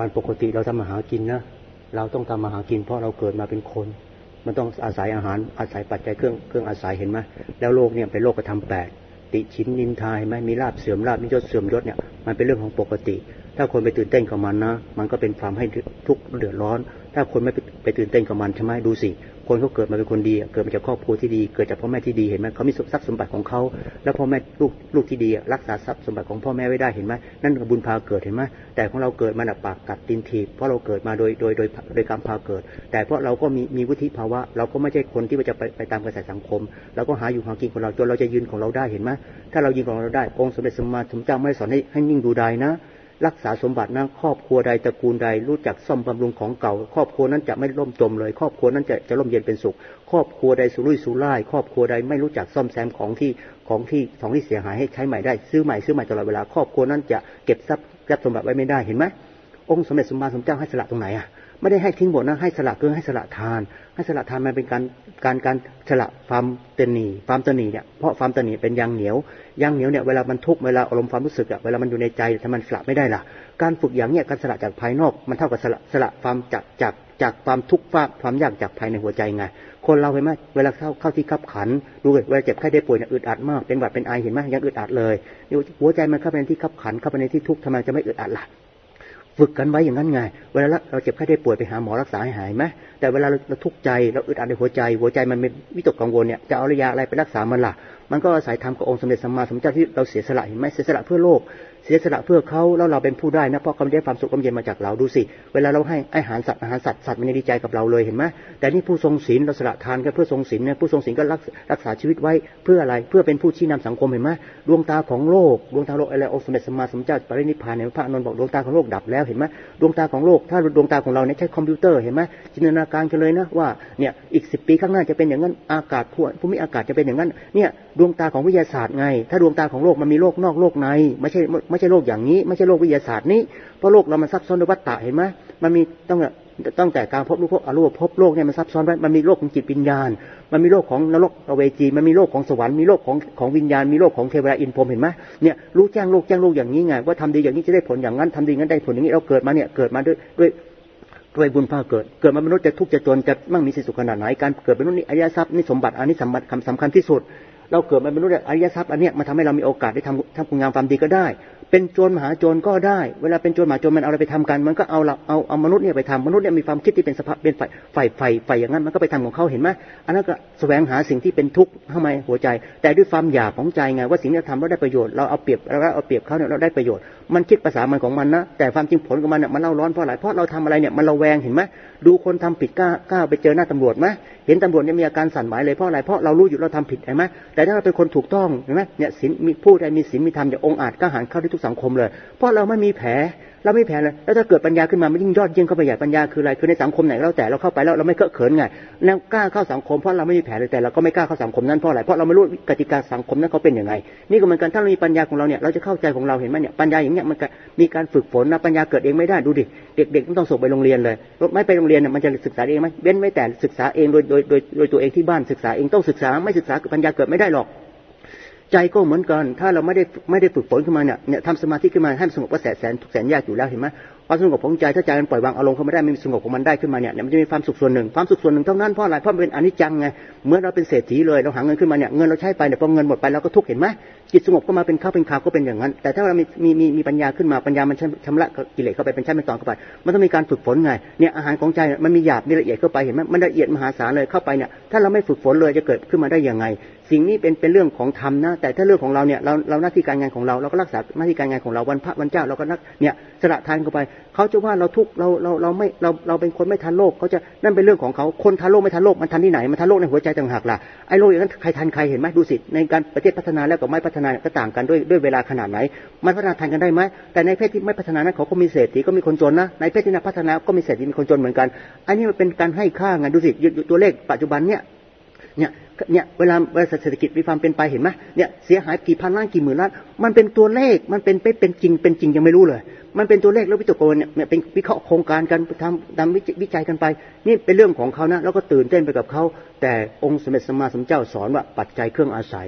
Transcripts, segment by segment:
วันปกติเราทำมาหากินนะเราต้องทำมาหากินเพราะเราเกิดมาเป็นคนมันต้องอาศัยอาหารอาศัยปัจจัยเครื่องอาศัยเห็นไหมแล้วโลกเนี่ยเป็นโลกธรรม8ติฉินนินทาไหมมีลาภเสื่อมลาภมียศเสื่อมยศเนี่ยมันเป็นเรื่องของปกติถ้าคนไปตื่นเต้นกับมันนะมันก็เป็นความให้ทุกข์เดือดร้อนถ้าคนไม่ไปตื่นเต้นกับมันใช่ไหมดูสิคนเขาเกิดมาเป็นคนดีเกิดมาจากครอบครัวที่ดีเกิดจากพ่อแม่ที่ดีเห็นไหมเขามีทรัพย์สมบัติของเขาแล้วพ่อแม่ลูกที่ดีรักษาทรัพย์สมบัติของพ่อแม่ไว้ได้เห็นไหมนั่นบุญพาเกิดเห็นไหมแต่ของเราเกิดมาปากกัดตีนถีบเพราะเราเกิดมาโดยกรรมพาเกิดแต่เพราะเราก็มีวุฒิภาวะเราก็ไม่ใช่คนที่จะไปตามกระแสสังคมเราก็หาอยู่หากินของเราจนเราจะยืนของเราได้เห็นไหมถ้าเรายืนของเราได้องค์สมเด็จสัมมาสัมพุทธเจ้าไม่ได้สอนให้นิ่งดูดายนะรักษาสมบัตินะครอบครัวใดตระกูลใดรู้จักซ่อมบำรุงของเก่าครอบครัวนั้นจะไม่ล่มจมเลยครอบครัวนั้นจะร่มเย็นเป็นสุขครอบครัวใดสุรุ่ยสุร่ายครอบครัวใดไม่รู้จักซ่อมแซมของที่เสียหายให้ใช้ใหม่ได้ซื้อใหม่ตลอดเวลาครอบครัวนั้นจะเก็บทรัพย์สมบัติไว้ไม่ได้เห็นไหมองค์สมเด็จสัมมาสัมพุทธเจ้าให้สละตรงไหนอ่ะไม่ได้ให้ทิ้งหมดนะให้สละให้สละทานให้สละทานมันเป็นการสละความตนีเนี่ยเพราะความตนีเป็นยางเหนียวเนี่ยเวลามันทุกข์เวลาอารมณ์ความรู้สึกอ่ะเวลามันอยู่ในใจถ้ามันสละไม่ได้ล่ะการฝึกอย่างเนี้ยการสละจากภายนอกมันเท่ากับสละความจากความทุกข์ความยากจากภายในหัวใจไงคนเราเห็นไหมเวลาเข้าที่คับขันดูเวลาเจ็บไข้ได้ป่วยเนี่ยอึดอัดมากเป็นหวัดเป็นไอเห็นไหมยังอึดอัดเลยหัวใจมันเข้าไปในที่คับขันเข้าไปในที่ทุกข์ทำไมจะไม่อึดอัดล่ะฝึกกันไว้อย่างนั้นไงเวลาเราเจ็บไข้ได้ป่วยไปหาหมอรักษาให้หายไหมแต่เวลาเราทุกข์ใจเราอึดอัดในหัวใจมันเป็นวิตกกังวลเนี่ยจะเอายาอะไรไปรักษามันล่ะมันก็อาศัยธรรมขององค์สมเด็จสัมมาสัมพุทธเจ้าที่เราเสียสละเห็นไหมเสียสละเพื่อโลกเสียสละเพื่อเขาแล้วเราเป็นผู้ได้นะเพราะเขาได้ความสุขความเย็นมาจากเราดูสิเวลาเราให้อาหารสัตว์มันดีใจกับเราเลยเห็นไหมแต่นี่ผู้ทรงศีลเราสละทานกันเพื่อทรงศีลเนี่ยผู้ทรงศีลก็รักษาชีวิตไว้เพื่ออะไรเพื่อเป็นผู้ชี้นำสังคมเห็นไหมดวงตาของโลกอะไรองค์สมเด็จสัมมาสัมพุทธเจ้าปรินิพพานเนี่ยพระอานนท์บอกดวงตาของโลกดับแล้วเห็นไหมดวงตาของโลกถ้าดวงตาของเราเนี่ยใช้คอมพิวเตอร์เห็นไหมจินตนาการกันเลยนะว่าเนี่ยอีก10 ปีข้างหน้าจะเป็นอย่างนั้นอากาศภูมิอากาศจะเป็นอย่างนั้นเนี่ยดวงตาของวิทยาศาสตร์ไงถ้าดวงตาของโลกมันมีโลกนอกโลกในไม่ใช่โลกอย่างนี้ไม่ใช่โลกวิทยาศาสตร์นี้เพราะโลกเรามันซับซ้อนด้วยวัฏฏะเห็นไหมมันมีตั้งแต่การพบรูปพบอรูปพบโลกเนี่ยมันซับซ้อนไว้มันมีโลกของจิตวิญญาณมันมีโลกของนรกอเวจีมันมีโลกของสวรรค์มีโลกของวิญญาณมีโลกของเทวดาอินพรหมเห็นไหมเนี่ยรู้แจ้งโลกอย่างนี้ไงว่าทำดีอย่างนี้จะได้ผลอย่างนั้นทำดีอย่างนั้นได้ผลอย่างนี้เราเกิดมาด้วยบุญพาเกิดมามนุษย์จะทุกข์จะจนจะมั่งมีสิสุขขนาดไหนการเกิดเป็นมนุษย์นี่อริยทรัพย์นี่สมบัติอันนี้สำคัญที่สุดเราเกิดมาเป็นมนุษย์อริยทรัพย์อันเนี้ยมันทำให้เรามีโอกาสได้ทำคุณงามความดีก็ได้เป็นโจรมหาโจรก็ได้เวลาเป็นโจรมหาโจรมันเอาอะไรไปทำกันมันก็เอามนุษย์เนี่ยไปทำมนุษย์เนี่ยมีความคิดที่เป็นสภาพเป็นฝ่ายอย่างนั้นมันก็ไปทำของเขาเห็นไหมอันนั้นก็แสวงหาสิ่งที่เป็นทุกข์ทำไมหัวใจแต่ด้วยความอยากของใจไงว่าสิ่งที่เราทำเราได้ประโยชน์เราเอาเปรียบเขาเนี่ยเราได้ประโยชน์มันคิดภาษามันของมันนะแต่ความจริงผลของมันเนี่ยมันเล่าร้อนเพราะอะไรเพราะเราทำอะไรเนี่ยมันระแวงเห็นไหมดูคนทำผิดกล้าไปเจอหน้าตำรวจไหมเห็นตำรวจเนี่ยมีอาการสั่นไหวเลยเพราะอะไรเพราะเรารู้อยู่เราทำผิดเห็นไหมแต่ถ้าเราเป็นคนถูกต้องเห็นไหมเนี่ยศีลมีผู้ใดมีศีลมีธรรมจะองอาจกล้าหาญเข้าได้ทุกสังคมเลยเพราะเราไม่มีแผลเลยแล้วถ้าเกิดปัญญาขึ้นมามันยิ่งยอดเยี่ยมเข้าไปใหญ่ปัญญาคืออะไรคือในสังคมไหนเราแต่เราเข้าไปแล้วเราไม่เคอะเขินไงแล้วกล้าเข้าสังคมเพราะเราไม่มีแผลเลยแต่เราก็ไม่กล้าเข้าสังคมนั้นเพราะอะไรเพราะเราไม่รู้กติกาสังคมนั้นเขาเป็นยังไงนี่ก็เหมือนกันถ้าเรามีปัญญาของเราเนี่ยเราจะเข้าใจของเราเห็นไหมเนี่ยปัญญาอย่างเงี้ยมันมีการฝึกฝนนะปัญญาเกิดเองไม่ได้ดูดิเด็กๆต้องส่งไปโรงเรียนเลยไม่ไปโรงเรียนเนี่ยมันจะศึกษาเองไหมเว้นไว้แต่ศึกษาเองโดยตัวเองที่บ้านศึกษาเองต้องศึกษาไม่ศึกษาปัญญาเกิดไม่ได้หรอกใจก็เหมือนกันถ้าเราไม่ได้ฝึกฝนขึ้นมาเนี่ยทำสมาธิขึ้นมาให้มันสงบก็แสนยากอยู่แล้วเห็นไหมความสงบของใจถ้าใจมันปล่อยวางอารมณ์เขาไม่ได้มันสงบของมันได้ขึ้นมาเนี่ยมันจะมีความสุขส่วนหนึ่งเท่านั้นเพราะอะไรเพราะมันเป็นอนิจจังไงเมื่อเราเป็นเศรษฐีเลยเราหาเงินขึ้นมาเนี่ยเงินเราใช้ไปเนี่ยพอเงินหมดไปเราก็ทุกข์เห็นไหมจิตสงบก็มาเป็นข้าวเป็นข่าวก็เป็นอย่างนั้นแต่ถ้าเรามีปัญญาขึ้นมาปัญญามันชำระกิเลสเข้าไปเป็นชั้นเป็นตอนเข้าไปมันต้องมีการฝึกฝนไงเนี่ยอาหารของใจมันมีหยาบมีละเอียดเข้าไปเห็นไหมมันละเอียดมหาศาลเลยเข้าไปเนี่ยถ้าเราไม่ฝึกฝนเลยจะเกิดขึ้นมาได้ยังไงสิ่งนี้เป็นเรื่องของธรรมนะแต่ถ้าเรื่องของเราเนี่ยเราหน้าที่การงานของเราก็รักษาหน้าที่การงานของเราวันพระวันเจ้าเราก็เนี่ยสละทานเข้าไปเขาจะว่าเราทุกข์เราเป็นคนไม่ทันโลกเขาจะนั่นเป็นเรื่องของเขาคนทันโลกไม่ทันโลกมันทันที่ไหนมันทันโลกในหัวใจต่างหากล่ะไอ้โลกอย่างนั้นใครทันใครเห็นไหมดูสิในการประเทศพัฒนาแล้วกับไม่พัฒนาก็ต่างกันด้วยเวลาขนาดไหนมันพัฒนาทันกันได้ไหมแต่ในประเทศที่ไม่พัฒนานั้นเขาก็มีเศรษฐีก็มีคนจนนะในประเทศที่พัฒนาก็มีเศรษฐีมีคนจนเหมือนกันอันนี้มันเป็นการให้ค่าไงดูสิตัวเลขปัจจุบันเนี่ยเวลาเศรษฐกิจมีความเป็นไปเห็นไหมเนี่ยเสียหายกี่พันล้านกี่หมื่นล้านมันเป็นตัวเลขมันเป็นจริงยังไม่รู้เลยมันเป็นตัวเลขแล้ววิตกกังวลเนี่ยเป็นวิเคราะห์โครงการกันทำวิจัยกันไปนี่เป็นเรื่องของเขานะแล้วก็ตื่นเต้นไปกับเขาแต่องค์สมเด็จสัมมาสัมพุทธเจ้าสอนว่าปัจจัยเครื่องอาศัย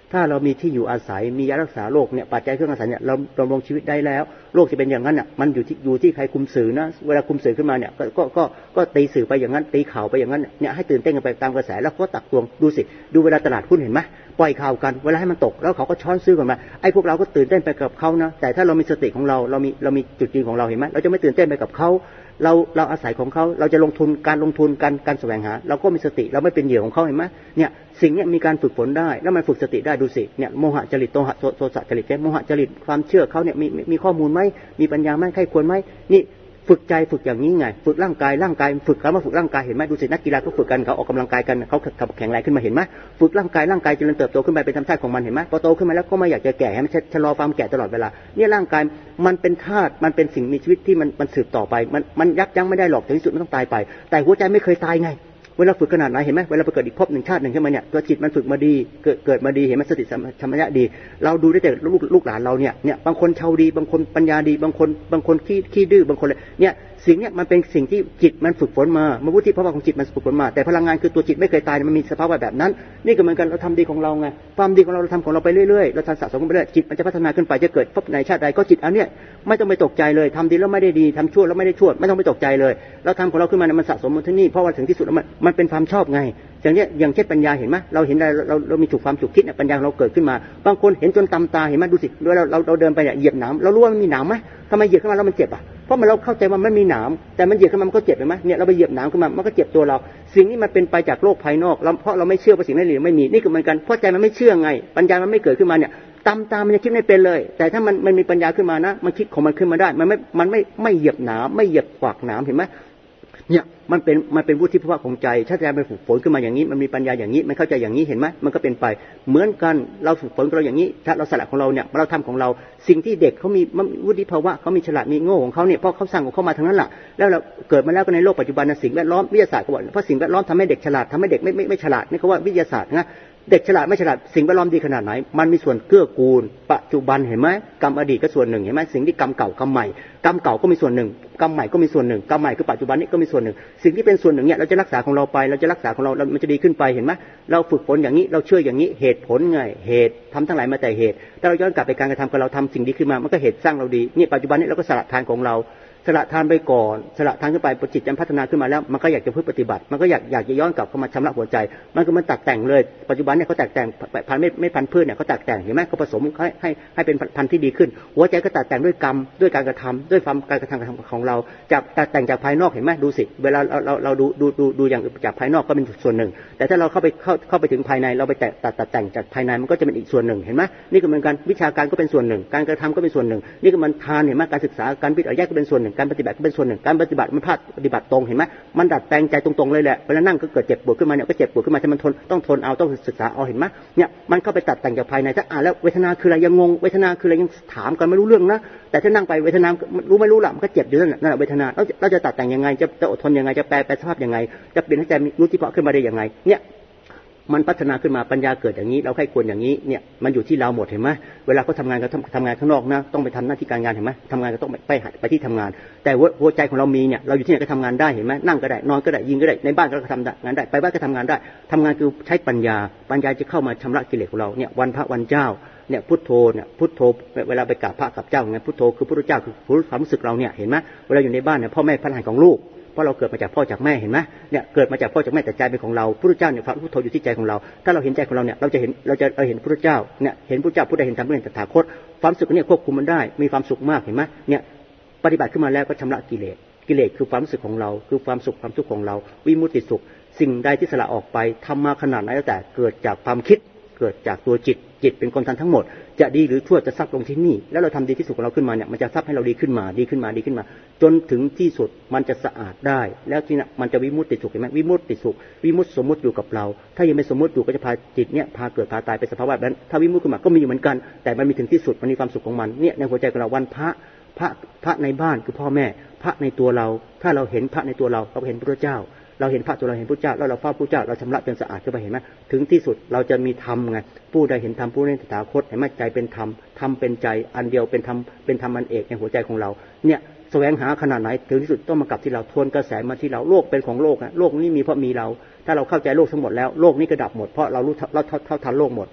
ถ้าเรามีที่อยู่อาศัยมียารักษาโรคเนี่ยปัจจัยเครื่องอาศัยเนี่ยเราดำรงชีวิตได้แล้วโรคจะเป็นอย่างนั้นน่ะมันอยู่ที่ใครคุมสื่อนะเวลาคุมสื่อขึ้นมาเนี่ยก็ตีสื่อไปอย่างนั้นตีข่าวไปอย่างนั้นเนี่ยให้ตื่นเต้นกันไปตามกระแสแล้วก็ตักตวงดูสิดูเวลาตลาดหุ้นเห็นไหมปล่อยข่าวกันเวลาให้มันตกแล้วเขาก็ช้อนซื้อกันมาไอ้พวกเราก็ตื่นเต้นไปกับเขานะแต่ถ้าเรามีสติของเรามีจุดยืนของเราเห็นไหมเราจะไม่ตื่นเต้นไปกับเขาเราอาศัยของเขาเราจะลงทุนการแสวงหาเราก็มีสติเราไม่เป็นเหยื่อของเขาเห็นไหมเนี่ยสิ่งนี้มีการฝึกฝนได้แล้วมันฝึกสติได้ดูสิเนี่ยโมหะจริตโทสะจริตโมหะจริตความเชื่อเขาเนี่ยมีข้อมูลไหมมีปัญญาไหมใครควรไหมนี่ฝึกใจฝึกอย่างนี้ไงฝึกร่างกายฝึกคำว่าฝึกร่างกายเห็นไหมดูสินักกีฬาเขาฝึกกันเขาออกกำลังกายกันเขาแข็งแรงขึ้นมาเห็นไหมฝึกร่างกายเจริญเติบโตขึ้นไปเป็นธรรมชาติของมันเห็นไหมพอโตขึ้นมาแล้วก็ไม่อยากจะแก่ให้มันชะลอความแก่ตลอดเวลาเนี่ยร่างกายมันเป็นธาตุมันเป็นสิ่งมีชีวิตที่มันสืบต่อไปมันยับยั้งไม่ได้หรอกถึงที่สุดมันต้องตายไปแต่หัวใจไม่เคยตายไงเวลาฝึกขนาดไหนเห็นไหมเวลาไปเกิดอีกภพหนึ่งชาติหนึ่งขึ้นมาเนี่ยตัวจิตมันฝึกมาดีเกิดมาดีเห็นไหมสติสัมปชัญญะดีเราดูได้แต่ลูกหลานเราเนี่ยบางคนเชาดีบางคนปัญญาดีบางคนขี้ดื้อบางคนเนี่ยสิ่งเนี้ยมันเป็นสิ่งที่จิตมันฝึกฝนมาวุฒิภาวะของจิตมันฝึกฝนมาแต่พลังงานคือตัวจิตไม่เคยตายมันมีสภาวะแบบนั้นนี่ก็เหมือนกันเราทำดีของเราไงความดีของเราทำของเราไปเรื่อยๆเราสะสมไปเรื่อยจิตมันจะพัฒนาขึ้นไปจะเกิดพบในชาติใดก็จิตอันเนี้ยไม่ต้องไปตกใจเลยทำดีแล้วไม่ได้ดีทำชั่วแล้วไม่ได้ชั่วไม่ต้องไปตกใจเลยเราทำของเราขึ้นมามันสะสมมาที่นี่เพราะว่าถึงที่สุดมันเป็นความชอบไงอย่างเช่นปัญญาเห็นไหมเราเห็นเรามีความฉุกคิดเนี่ยปัญญาเราเกิดขึ้นมาบางคนเห็นจนตำตาเห็นไหมดูสิด้วยเราเดินไปเนี่ยเหยียบหนามเรารู้ว่ามันมีหนามไหมทำไมเหยียบขึ้นมาแล้วมันเจ็บอ่ะเพราะเราเข้าใจว่ามันมีหนามแต่มันเหยียบขึ้นมามันก็เจ็บเห็นไหมเนี่ยเราไปเหยียบหนามขึ้นมามันก็เจ็บตัวเราสิ่งนี้มันเป็นไปจากโลกภายนอกเพราะเราไม่เชื่อว่าสิ่งนั้นหรือไม่มีนี่ก็เหมือนกันเพราะใจมันไม่เชื่อไงปัญญามันไม่เกิดขึ้นมาเนี่ยตามมันจะคิดไม่เป็นเลยแต่ถ้ามันมีปัญญาขึ้นมานะมันคิดของมันขึ้นมาได้มันไม่เหยียบหนามไม่เหยียบขวากหนามเห็นไหมเนี่ยมันเป็นวุฒิภาวะของใจถ้าใจมันฝึกฝนขึ้นมาอย่างนี้มันมีปัญญาอย่างนี้มันเข้าใจอย่างนี้เห็นไหมมันก็เป็นไปเหมือนกันเราฝึกฝนเราอย่างนี้ถ้าเราสละของเราเนี่ยเราทำของเราสิ่งที่เด็กเขามีวุฒิภาวะเขามีฉลาดมีโง่ของเขาเนี่ยเพราะเขาสร้างของเขามาทั้งนั้นแหละแล้วเราเกิดมาแล้วก็ในโลกปัจจุบันสิ่งแวดล้อมวิทยาศาสตร์ก็บอกเพราะสิ่งแวดล้อมทำให้เด็กฉลาดทำให้เด็กไม่ฉลาดนี่เขาว่าวิทยาศาสตร์นะเด็กฉลาดไม่ฉลาดสิ่งแวดล้อมดีขนาดไหนมันมีส่วนเกื้อกูลปัจจุบันเห็นไหมกรรมอดีตก็ส่วนหนึ่งเห็นไหมสิ่งที่กรรมเก่ากรรมใหม่กรรมเก่าก็มีส่วนหนึ่งกรรมใหม่ก็มีส่วนหนึ่งกรรมใหม่คือปัจจุบันนี้ก็มีส่วนหนึ่งสิ่งที่เป็นส่วนหนึ่งเนี่ยเราจะรักษาของเราไปเราจะรักษาของเรามันจะดีขึ้นไปเห็นไหมเราฝึกฝนอย่างนี้เราเชื่ออย่างนี้เหตุผลไงเหตุทำทั้งหลายมาแต่เหตุถ้าเราย้อนกลับไปการกระทำกับเราทำสิ่งดีขึ้นมามันก็เหตุสร้างเราดีนี่ปัจจุบันนี้เราก็สละทานของเราสละทานไปก่อนสละทานขึ้นไปพอจิตมันพัฒนาขึ้นมาแล้วมันก็อยากจะพึ่งปฏิบัติมันก็อยากจะย้อนกลับเข้ามาชำระหัวใจมันก็มันตัดแต่งเลยปัจจุบันเนี่ยเขาตัดแต่งพันธุ์ไม่พันธุ์พืชเนี่ยเขาตัดแต่งเห็นไหมเขาผสมให้เป็นพันธุ์ที่ดีขึ้นหัวใจก็ตัดแต่งด้วยกรรมด้วยการกระทำด้วยการกระทำของเราจากตัดแต่งจากภายนอกเห็นไหมดูสิเวลาเราดูอย่างจากภายนอกก็เป็นส่วนหนึ่งแต่ถ้าเราเข้าไปถึงภายในเราไปตัดแต่งจากภายในมันก็จะเป็นอีกส่วนหนึ่งเห็นไหมนี่ก็เหมือนกันวิชาการก็เป็นส่วนหนึ่งการกระทำก็เป็นส่วนหนึ่งนี่ก็มันทานเห็นไหมการศึกษาการวิทย์อริยะก็เป็นส่วนหนึ่งการปฏิบัติก็เป็นส่วนหนึ่งการปฏิบัติมันพลาดปฏิบัติตรงเห็นไหมมันดัดแปลงใจตรงๆเลยแหละเวลานั่งก็เกิดเจ็บปวดขึ้นมาเนี่ยก็เจ็บปวดขึ้นมาแต่มันต้องทนเอาต้องศึกษาเอาเห็นไหมเนี่ยมันเข้าไปตัดแต่งจากภายในถ้าอ่านแล้วเวทนาคืออะไรยังงงเวทนาคืออะไรยังถามกันไม่รู้เรื่องนะแต่ถ้านั่งไปเวทนารู้ไม่รู้หลับมันก็เจ็บอยู่นั่นแหละเวทนาเราจะตัดแต่งยังไงจะอดทนยังไงจะแปลสภาพยังไงจะเปลี่ยนให้ใจมีรู้ที่เพาะขึ้นมาได้ยังไงเนี่ยมันพัฒนาขึ้นมาปัญญาเกิดอย่างนี้เราใครควรอย่างนี้เนี่ยมันอยู่ที่เราหมดเห็นไหมเวลาเขาทำงานก็ทำงานข้างนอกนะต้องไปทำหน้าที่การงานเห็นไหมทำงานก็ต้องไปที่ทำงานแต่หัวใจของเรามีเนี่ยเราอยู่ที่ไหนก็ทำงานได้เห็นไหมนั่งก็ได้นอนก็ได้ยิงก็ได้ในบ้านก็ทำงานได้ไปบ้านก็ทำงานได้ทำงานคือใช้ปัญญาจะเข้ามาชำระกิเลสของเราเนี่ยวันพระวันเจ้าเนี่ยพุทโธเวลาไปกราบพระกับเจ้าไงพุทโธคือพระพุทธเจ้าคือความรู้สึกเราเนี่ยเห็นไหมเวลาอยู่ในบ้านเนี่ยพ่อแม่พระหลานของลูกเพราะเราเกิดมาจากพ่อจากแม่เห็นไหมเนี่ยเกิดมาจากพ่อจากแม่แต่ใจเป็นของเราพระพุทธเจ้าเนี่ยพระพุทโธอยู่ที่ใจของเราถ้าเราเห็นใจของเราเนี่ยเราจะเห็นพระพุทธเจ้าเนี่ยเห็นพระพุทธเจ้าผู้ใดเห็นธรรมผู้ใดเห็นตถาคตความสุขเนี่ยควบคุมมันได้มีความสุขมากเห็นไหมเนี่ยปฏิบัติขึ้นมาแล้วก็ชำระกิเลสคือความรู้สึกของเราคือความสุขความทุกข์ของเราวิมุตติสุขสิ่งใดที่สละออกไปทำมาขนาดไหนแล้วแต่เกิดจากความคิดเกิดจากตัวจิตเป็นคนทำทั้งหมดจะดีหรือชั่วจะซับลงที่นี่แล้วเราทำดีที่สุดของเราขึ้นมาเนี่ยมันจะซับให้เราดีขึ้นมาจนถึงที่สุดมันจะสะอาดได้แล้วที่น่ะมันจะวิมุตติสุขเห็นไหมวิมุตติสุขวิมุตติสมมุติอยู่กับเราถ้ายังไม่สมมุติอยู่ก็จะพาจิตเนี่ยพาเกิดพาตายไปสภาวะนั้นถ้าวิมุตติขึ้นมาก็มีเหมือนกันแต่มันมีถึงที่สุดมันมีความสุขของมันเนี่ยในหัวใจของเราวันพระในบ้านคือพ่อแม่พระในตัวเราถ้าเราเห็นพระในตัวเราเห็นพระเจ้าเราเห็นพระตัวเราเห็นพระเจ้าแล้วเราเฝ้าพระเจ้าเราชำระจนสะอาดขึ้นไปเห็นไหมถึงที่สุดเราจะมีธรรมไงผู้ใดเห็นธรรมผู้นั้นตถาคตเห็นไหมใจเป็นธรรมธรรมเป็นใจอันเดียวเป็นธรรมอันเอกในหัวใจของเราเนี่ยแสวงหาขนาดไหนถึงที่สุดต้องมากลับที่เราทวนกระแสมาที่เราโลกเป็นของโลกนะโลกนี้มีเพราะมีเราถ้าเราเข้าใจโลกทั้งหมดแล้วโลกนี้ก็ดับหมดเพราะเรารู้เราเท่าทันโลกหมดเ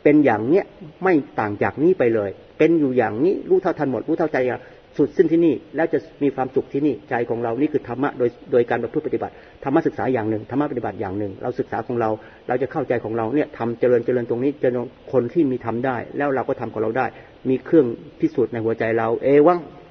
เป็นอย่างเนี้ยไม่ต่างจากนี้ไปเลยเป็นอยู่อย่างนี้รู้เท่าทันหมดรู้เท่าใจสุดสิ้นที่นี่แล้วจะมีความสุขที่นี่ใจของเรานี่คือธรรมะโดยการประพฤติปฏิบัติธรรมะศึกษาอย่างหนึ่งธรรมะปฏิบัติอย่างหนึ่งเราศึกษาของเราจะเข้าใจของเราเนี่ยทำเจริญตรงนี้เจริญคนที่มีทำได้แล้วเราก็ทำของเราได้มีเครื่องพิสูจน์ในหัวใจเราเอวัง